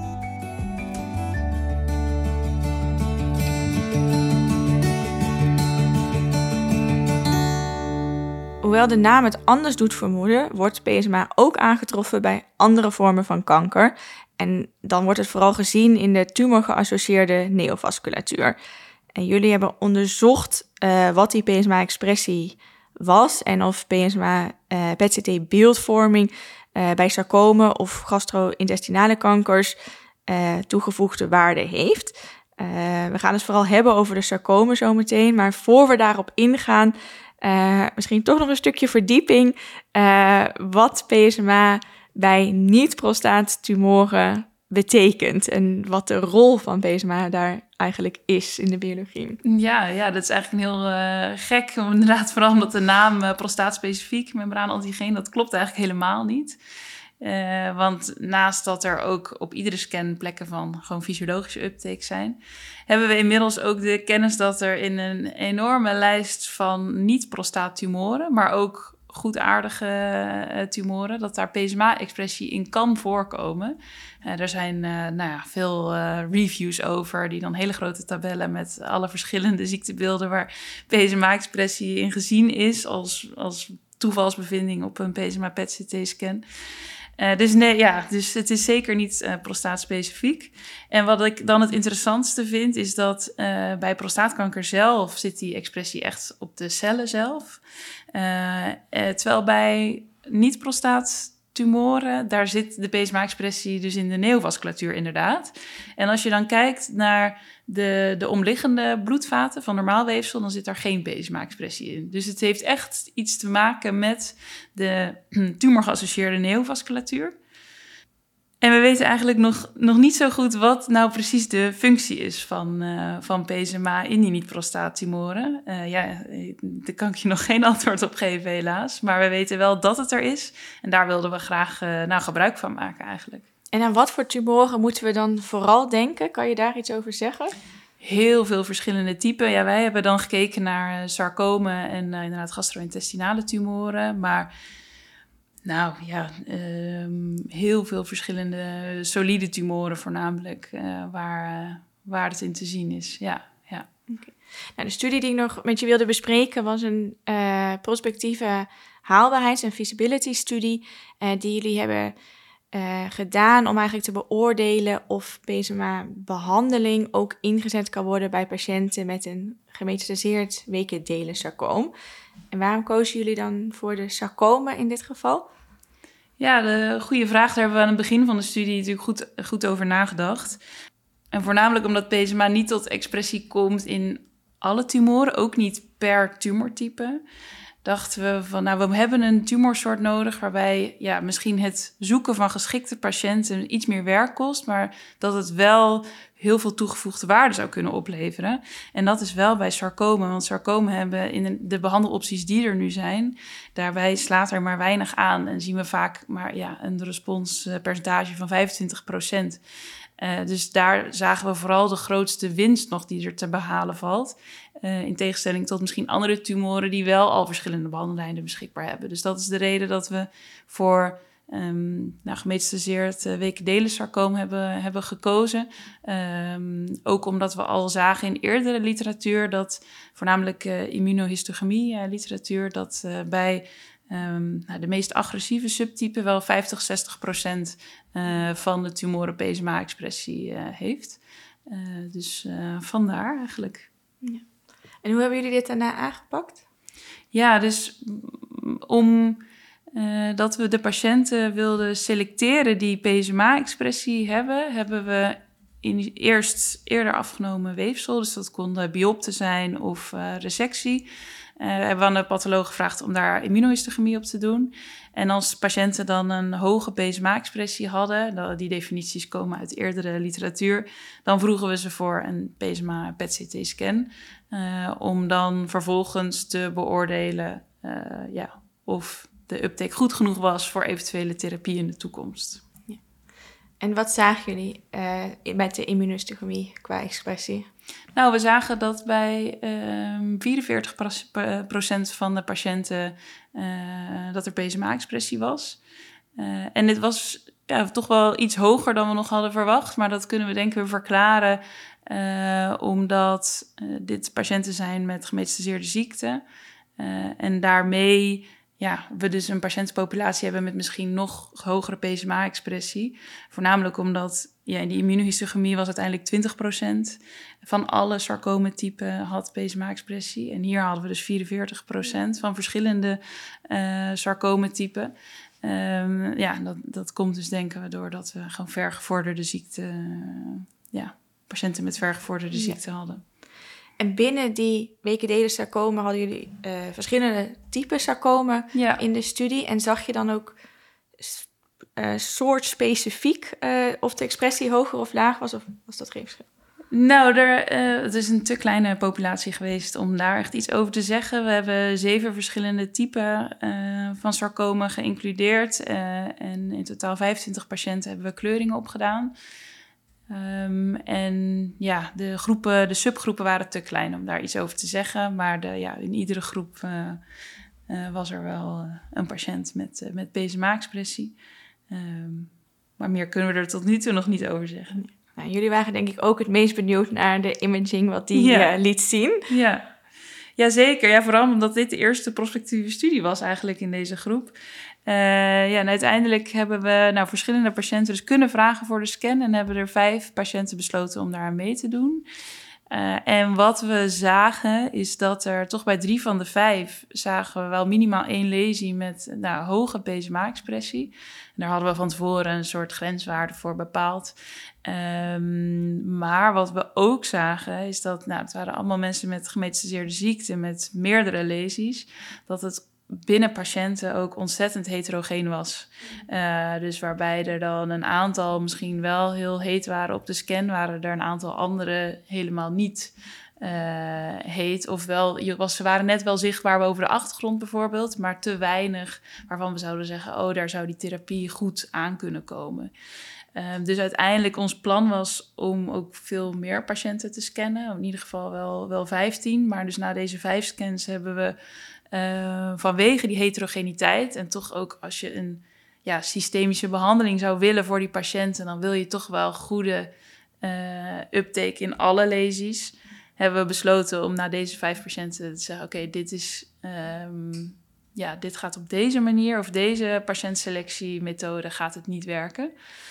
Hoewel de naam het anders doet vermoeden, wordt P S M A ook aangetroffen bij andere vormen van kanker. En dan wordt het vooral gezien in de tumorgeassocieerde neovasculatuur. En jullie hebben onderzocht uh, wat die P S M A-expressie was en of P S M A-P E T C T-beeldvorming uh, bij sarcomen of gastro-intestinale kankers uh, toegevoegde waarde heeft. Uh, we gaan het vooral hebben over de sarcomen zometeen, maar voor we daarop ingaan, Uh, misschien toch nog een stukje verdieping uh, wat P S M A bij niet-prostaattumoren betekent en wat de rol van P S M A daar eigenlijk is in de biologie. Ja, ja, dat is eigenlijk een heel uh, gek, inderdaad, vooral omdat de naam uh, prostaatspecifiek membraanantigeen, dat klopt eigenlijk helemaal niet. Uh, want naast dat er ook op iedere scan plekken van gewoon fysiologische uptake zijn, hebben we inmiddels ook de kennis dat er in een enorme lijst van niet-prostaattumoren, maar ook goedaardige uh, tumoren, dat daar P S M A-expressie in kan voorkomen. Uh, er zijn uh, nou ja, veel uh, reviews over, die dan hele grote tabellen met alle verschillende ziektebeelden waar P S M A-expressie in gezien is als, als toevalsbevinding op een P S M A-P E T C T-scan. Uh, dus nee, ja, dus het is zeker niet uh, prostaatspecifiek. En wat ik dan het interessantste vind, is dat uh, bij prostaatkanker zelf zit die expressie echt op de cellen zelf. Uh, uh, terwijl bij niet-prostaattumoren, daar zit de P S M A-expressie dus in de neovasculatuur inderdaad. En als je dan kijkt naar de, de omliggende bloedvaten van normaal weefsel, dan zit daar geen P S M A-expressie in. Dus het heeft echt iets te maken met de tumorgeassocieerde neovasculatuur. En we weten eigenlijk nog, nog niet zo goed wat nou precies de functie is van, uh, van P S M A in die niet-prostaattumoren. Uh, ja, daar kan ik je nog geen antwoord op geven helaas. Maar we weten wel dat het er is. En daar wilden we graag uh, nou, gebruik van maken eigenlijk. En aan wat voor tumoren moeten we dan vooral denken? Kan je daar iets over zeggen? Heel veel verschillende typen. Ja, wij hebben dan gekeken naar uh, sarcomen en uh, inderdaad gastro-intestinale tumoren. Maar nou ja, um, heel veel verschillende solide tumoren voornamelijk, uh, waar, uh, waar het in te zien is. Ja, ja. Okay. Nou, de studie die ik nog met je wilde bespreken was een uh, prospectieve haalbaarheids- en feasibility-studie uh, die jullie hebben Uh, gedaan om eigenlijk te beoordelen of P S M A-behandeling ook ingezet kan worden bij patiënten met een gemetastaseerd weekenddelensarcoom. En waarom kozen jullie dan voor de sarcomen in dit geval? Ja, de goede vraag. Daar hebben we aan het begin van de studie natuurlijk goed, goed over nagedacht. En voornamelijk omdat P S M A niet tot expressie komt in alle tumoren, ook niet per tumortype. dachten we van, nou, we hebben een tumorsoort nodig waarbij ja, misschien het zoeken van geschikte patiënten iets meer werk kost, maar dat het wel heel veel toegevoegde waarde zou kunnen opleveren. En dat is wel bij sarcomen, want sarcomen hebben in de behandelopties die er nu zijn, daarbij slaat er maar weinig aan en zien we vaak maar ja, een responspercentage van vijfentwintig procent. Uh, dus daar zagen we vooral de grootste winst nog die er te behalen valt. Uh, in tegenstelling tot misschien andere tumoren die wel al verschillende behandellijnen beschikbaar hebben. Dus dat is de reden dat we voor um, nou, gemetastaseerd uh, weekendelensarcoom hebben, hebben gekozen. Um, ook omdat we al zagen in eerdere literatuur dat voornamelijk uh, immunohistochemie uh, literatuur dat uh, bij Um, nou, de meest agressieve subtype wel vijftig, zestig procent uh, van de tumoren P S M A-expressie uh, heeft. Uh, dus uh, vandaar eigenlijk. Ja. En hoe hebben jullie dit daarna aangepakt? Ja, dus om uh, dat we de patiënten wilden selecteren die P S M A-expressie hebben, hebben we in eerst eerder afgenomen weefsel. Dus dat kon biopte zijn of uh, resectie. Uh, hebben we aan de patholoog gevraagd om daar immunohistochemie op te doen. En als patiënten dan een hoge P S M A-expressie hadden, die definities komen uit eerdere literatuur, dan vroegen we ze voor een P S M A-P E T C T-scan, uh, om dan vervolgens te beoordelen uh, ja, of de uptake goed genoeg was voor eventuele therapie in de toekomst. Ja. En wat zagen jullie uh, met de immunohistochemie qua expressie? Nou, we zagen dat bij uh, vierenveertig procent van de patiënten uh, dat er P S M A-expressie was. Uh, en dit was ja, toch wel iets hoger dan we nog hadden verwacht. Maar dat kunnen we denken we verklaren uh, omdat uh, dit patiënten zijn met gemetastaseerde ziekte. Uh, en daarmee ja, we dus een patiëntenpopulatie hebben met misschien nog hogere P S M A-expressie. Voornamelijk omdat ja, in die immunohistochemie was uiteindelijk twintig procent van alle sarcometypen had P S M A-expressie. En hier hadden we dus vierenveertig procent van verschillende uh, sarcometypen. Um, ja, dat, dat komt dus denken we doordat we gewoon vergevorderde ziekte, uh, ja, patiënten met vergevorderde ziekte ja. hadden. En binnen die weekendelensarcomen hadden jullie uh, verschillende typen sarcomen ja. in de studie. En zag je dan ook uh, soortspecifiek uh, of de expressie hoger of laag was? Of was dat geen verschil? Nou, er, uh, het is een te kleine populatie geweest om daar echt iets over te zeggen. We hebben zeven verschillende typen uh, van sarcomen geïncludeerd. Uh, en in totaal vijfentwintig patiënten hebben we kleuringen opgedaan. Um, en ja, de groepen, de subgroepen waren te klein om daar iets over te zeggen. Maar de, ja, in iedere groep uh, uh, was er wel uh, een patiënt met, uh, met P S M A-expressie. Um, maar meer kunnen we er tot nu toe nog niet over zeggen. Nou, jullie waren denk ik ook het meest benieuwd naar de imaging wat die ja. uh, liet zien. Ja. Ja, zeker. Ja, vooral omdat dit de eerste prospectieve studie was eigenlijk in deze groep. Uh, ja, en uiteindelijk hebben we nou, verschillende patiënten dus kunnen vragen voor de scan en hebben er vijf patiënten besloten om daar aan mee te doen. Uh, en wat we zagen is dat er toch bij drie van de vijf zagen we wel minimaal één lesie met nou, hoge P S M A-expressie. En daar hadden we van tevoren een soort grenswaarde voor bepaald. Um, maar wat we ook zagen is dat, nou, het waren allemaal mensen met gemetastaseerde ziekte met meerdere lesies, dat het binnen patiënten ook ontzettend heterogeen was. Uh, dus waarbij er dan een aantal misschien wel heel heet waren op de scan, waren er een aantal andere helemaal niet uh, heet. Ofwel, was, ze waren net wel zichtbaar boven de achtergrond bijvoorbeeld, maar te weinig waarvan we zouden zeggen, oh, daar zou die therapie goed aan kunnen komen. Uh, dus uiteindelijk ons plan was om ook veel meer patiënten te scannen. In ieder geval wel, wel vijftien. Maar dus na deze vijf scans hebben we uh, vanwege die heterogeniteit en toch ook als je een ja, systemische behandeling zou willen voor die patiënten, dan wil je toch wel goede uh, uptake in alle lesies. Hebben we besloten om na deze vijf patiënten te zeggen, oké, okay, dit is... Um, ja, dit gaat op deze manier of deze patiëntselectiemethode gaat het niet werken.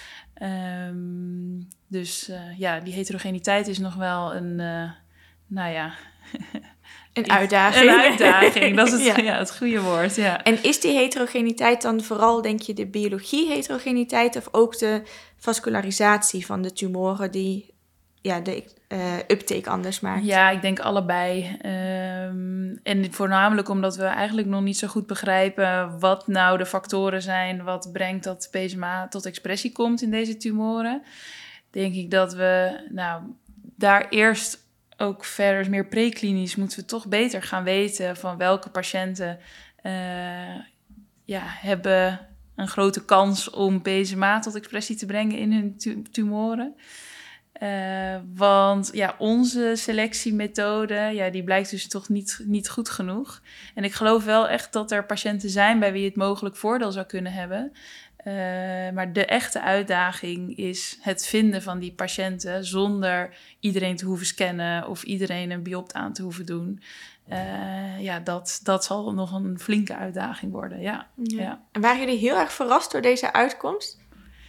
Um, dus uh, ja, die heterogeniteit is nog wel een, uh, nou ja... Een uitdaging. Een uitdaging, dat is het, ja. Ja, het goede woord, ja. En is die heterogeniteit dan vooral, denk je, de biologie-heterogeniteit of ook de vascularisatie van de tumoren die ja, de uh, uptake anders maakt? Ja, ik denk allebei. Um, en voornamelijk omdat we eigenlijk nog niet zo goed begrijpen wat nou de factoren zijn, wat brengt dat P S M A tot expressie komt in deze tumoren. Denk ik dat we nou, daar eerst ook verder, meer preklinisch, moeten we toch beter gaan weten van welke patiënten uh, ja, hebben een grote kans om P S M A tot expressie te brengen in hun tu- tumoren. Uh, want ja, onze selectiemethode, ja, die blijkt dus toch niet, niet goed genoeg. En ik geloof wel echt dat er patiënten zijn bij wie het mogelijk voordeel zou kunnen hebben. Uh, maar de echte uitdaging is het vinden van die patiënten zonder iedereen te hoeven scannen of iedereen een biopt aan te hoeven doen. Uh, ja, dat, dat zal nog een flinke uitdaging worden, ja. Ja. ja. En waren jullie heel erg verrast door deze uitkomst?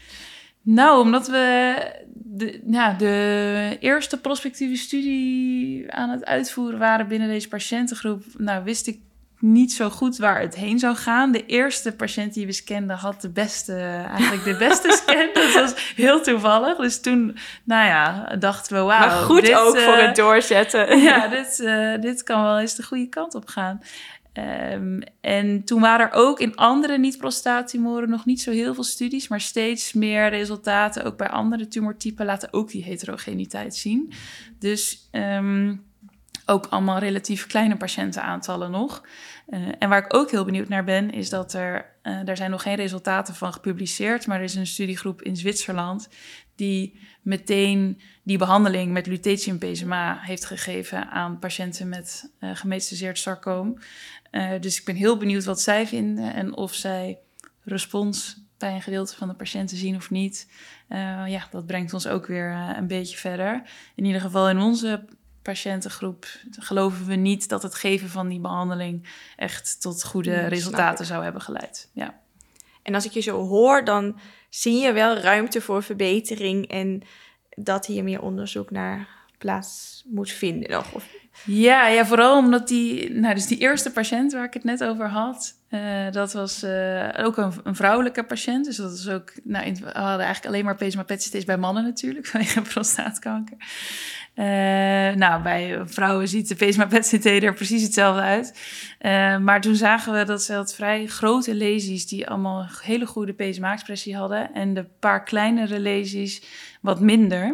Nou, omdat we de, nou, de eerste prospectieve studie aan het uitvoeren waren binnen deze patiëntengroep, nou, wist ik niet zo goed waar het heen zou gaan. De eerste patiënt die we scanden had de beste, eigenlijk de beste scan. Dat was heel toevallig. Dus toen, nou ja, dachten we, wauw. Maar goed dit, ook uh, voor het doorzetten. Ja, dit, uh, dit kan wel eens de goede kant op gaan. Um, en toen waren er ook in andere niet-prostaattumoren nog niet zo heel veel studies, maar steeds meer resultaten, ook bij andere tumortypen, laten ook die heterogeniteit zien. Dus um, ook allemaal relatief kleine patiëntenaantallen nog. Uh, en waar ik ook heel benieuwd naar ben, is dat er, uh, daar zijn nog geen resultaten van gepubliceerd, maar er is een studiegroep in Zwitserland die meteen die behandeling met lutetium P S M A heeft gegeven aan patiënten met uh, gemetastaseerd sarcoom. Uh, dus ik ben heel benieuwd wat zij vinden en of zij respons bij een gedeelte van de patiënten zien of niet. Uh, ja, dat brengt ons ook weer uh, een beetje verder. In ieder geval in onze patiëntengroep geloven we niet dat het geven van die behandeling echt tot goede Hmm, resultaten zou hebben geleid. Ja. En als ik je zo hoor, dan zie je wel ruimte voor verbetering en dat hier meer onderzoek naar plaats moet vinden nog. Of... Ja, ja, vooral omdat die, nou, dus die eerste patiënt waar ik het net over had, uh, dat was uh, ook een, een vrouwelijke patiënt. Dus dat is ook, nou, in, we hadden eigenlijk alleen maar P S M A-P E T-C T's bij mannen natuurlijk, vanwege prostaatkanker. Uh, nou, bij vrouwen ziet de P S M A-P E T-C T er precies hetzelfde uit. Uh, maar toen zagen we dat ze had vrij grote lesies die allemaal hele goede P S M A-expressie hadden en de paar kleinere lesies wat minder.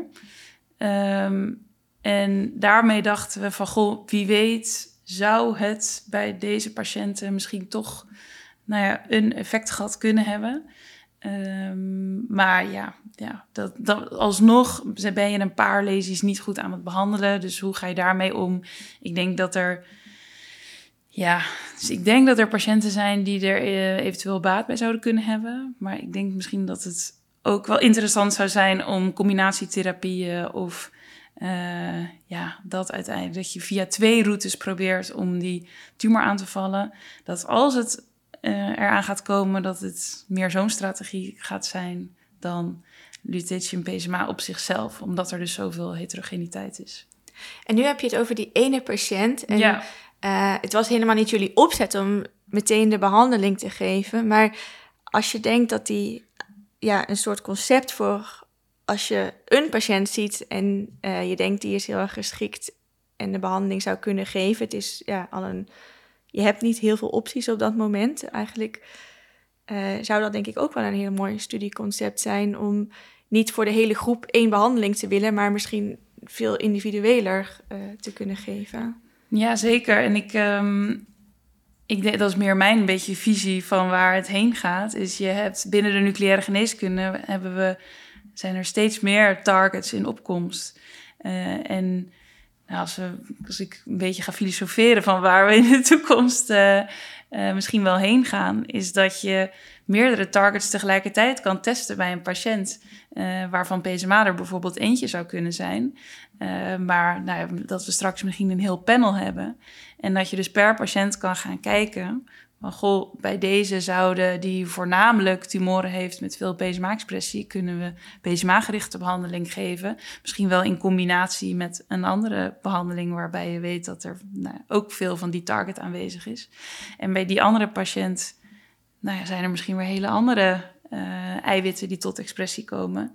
Um, En daarmee dachten we van, goh, wie weet zou het bij deze patiënten misschien toch, nou ja, een effect gehad kunnen hebben. Um, maar ja, ja dat, dat, alsnog ben je een paar lesies niet goed aan het behandelen. Dus hoe ga je daarmee om? Ik denk dat er, ja, dus ik denk dat er patiënten zijn die er uh, eventueel baat bij zouden kunnen hebben. Maar ik denk misschien dat het ook wel interessant zou zijn om combinatietherapieën of Uh, ja, dat uiteindelijk, dat je via twee routes probeert om die tumor aan te vallen. Dat als het uh, eraan gaat komen, dat het meer zo'n strategie gaat zijn dan lutetium P S M A op zichzelf, omdat er dus zoveel heterogeniteit is. En nu heb je het over die ene patiënt. En ja. uh, het was helemaal niet jullie opzet om meteen de behandeling te geven. Maar als je denkt dat die, ja, een soort concept voor, als je een patiënt ziet en uh, je denkt die is heel erg geschikt en de behandeling zou kunnen geven. Het is ja al een, je hebt niet heel veel opties op dat moment. Eigenlijk uh, zou dat denk ik ook wel een heel mooi studieconcept zijn om niet voor de hele groep één behandeling te willen, maar misschien veel individueler uh, te kunnen geven. Ja, zeker. En ik, um, ik denk, dat is meer mijn beetje visie van waar het heen gaat. Is je hebt binnen de nucleaire geneeskunde hebben we zijn er steeds meer targets in opkomst. Uh, en nou, als, we, als ik een beetje ga filosoferen van waar we in de toekomst uh, uh, misschien wel heen gaan, is dat je meerdere targets tegelijkertijd kan testen bij een patiënt, uh, waarvan P S M A er bijvoorbeeld eentje zou kunnen zijn. Uh, maar nou ja, dat we straks misschien een heel panel hebben. En dat je dus per patiënt kan gaan kijken van, goh, bij deze zouden die voornamelijk tumoren heeft met veel P S M A-expressie, kunnen we P S M A-gerichte behandeling geven. Misschien wel in combinatie met een andere behandeling waarbij je weet dat er nou, ook veel van die target aanwezig is. En bij die andere patiënt nou ja, zijn er misschien weer hele andere uh, eiwitten die tot expressie komen.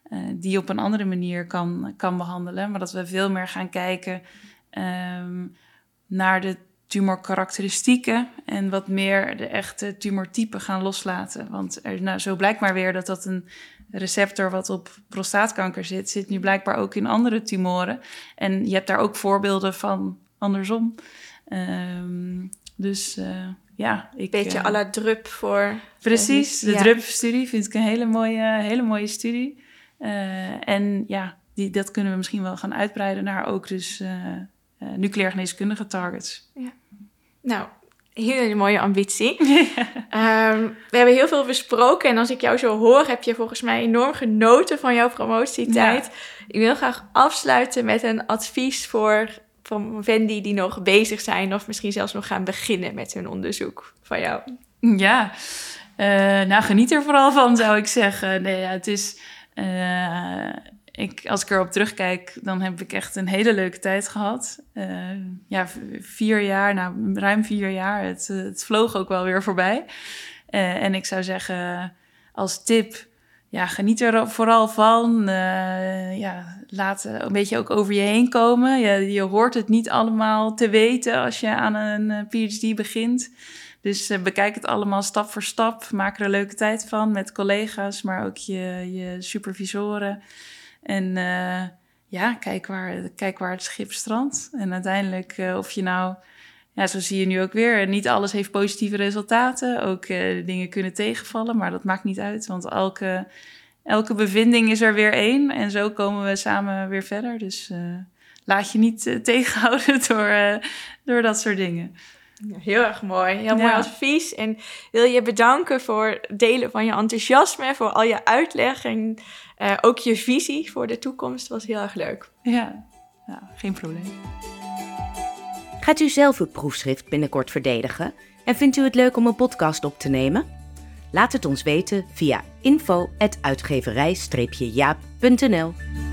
uh, die op een andere manier kan, kan behandelen. Maar dat we veel meer gaan kijken um, naar de tumorkarakteristieken en wat meer de echte tumortypen gaan loslaten. Want er, nou, zo blijkt maar weer dat dat een receptor wat op prostaatkanker zit, zit nu blijkbaar ook in andere tumoren. En je hebt daar ook voorbeelden van andersom. Um, dus uh, ja, ik... Beetje uh, à la drup voor... Precies, de ja. drup-studie vind ik een hele mooie, hele mooie studie. Uh, en ja, die, dat kunnen we misschien wel gaan uitbreiden naar ook dus uh, uh, nucleair geneeskundige targets. Ja. Nou, hele mooie ambitie. Ja. Um, we hebben heel veel besproken en als ik jou zo hoor, heb je volgens mij enorm genoten van jouw promotietijd. Ja. Ik wil graag afsluiten met een advies voor promovendi die nog bezig zijn of misschien zelfs nog gaan beginnen met hun onderzoek van jou. Ja, uh, nou geniet er vooral van, zou ik zeggen. Nee, ja, het is... Uh, ik, als ik erop terugkijk, dan heb ik echt een hele leuke tijd gehad. Uh, ja, vier jaar, nou ruim vier jaar. Het, het vloog ook wel weer voorbij. Uh, en ik zou zeggen, als tip, ja, geniet er vooral van. Uh, ja, laat een beetje ook over je heen komen. Je, je hoort het niet allemaal te weten als je aan een P H D begint. Dus uh, bekijk het allemaal stap voor stap. Maak er een leuke tijd van met collega's, maar ook je, je supervisoren. En uh, ja, kijk waar, kijk waar het schip strandt. En uiteindelijk, uh, of je nou... Ja, zo zie je nu ook weer. Niet alles heeft positieve resultaten. Ook uh, dingen kunnen tegenvallen, maar dat maakt niet uit. Want elke, elke bevinding is er weer één. En zo komen we samen weer verder. Dus uh, laat je niet uh, tegenhouden door, uh, door dat soort dingen. Heel erg mooi. Heel mooi ja. advies. En wil je bedanken voor het delen van je enthousiasme, voor al je uitleg en uh, ook je visie voor de toekomst. Was heel erg leuk. Ja, ja, geen probleem. Gaat u zelf uw proefschrift binnenkort verdedigen en vindt u het leuk om een podcast op te nemen? Laat het ons weten via info at uitgeverij streepje jaap punt n l.